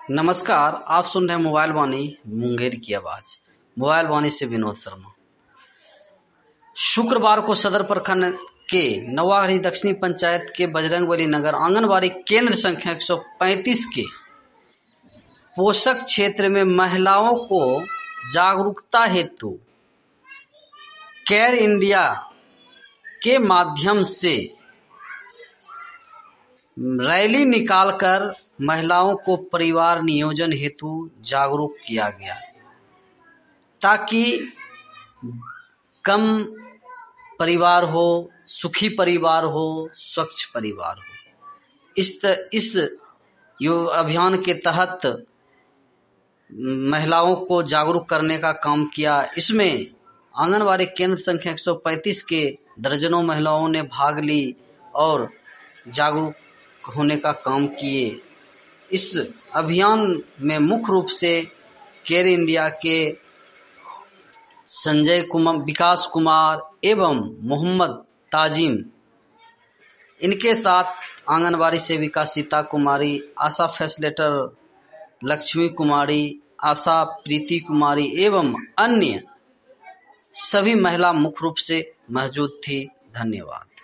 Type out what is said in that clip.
नमस्कार, आप सुन रहे हैं मोबाइल वाणी मुंगेर की आवाज। मोबाइल वाणी से विनोद शर्मा। शुक्रवार को सदर प्रखंड के नवागढ़ी दक्षिणी पंचायत के बजरंगबली नगर आंगनबाड़ी केंद्र संख्या 135 के पोषक क्षेत्र में महिलाओं को जागरूकता हेतु केयर इंडिया के माध्यम से रैली निकालकर महिलाओं को परिवार नियोजन हेतु जागरूक किया गया, ताकि कम परिवार हो, सुखी परिवार हो, स्वच्छ परिवार हो। इस अभियान के तहत महिलाओं को जागरूक करने का काम किया। इसमें आंगनबाड़ी केंद्र संख्या 135 के दर्जनों महिलाओं ने भाग ली और जागरूक होने का काम किए। इस अभियान में मुख्य रूप से केयर इंडिया के संजय कुमार, विकास कुमार एवं मोहम्मद ताजिम, इनके साथ आंगनबाड़ी सेविका सीता कुमारी, आशा फैसिलिटेटर लक्ष्मी कुमारी, आशा प्रीति कुमारी एवं अन्य सभी महिला मुख्य रूप से मौजूद थी। धन्यवाद।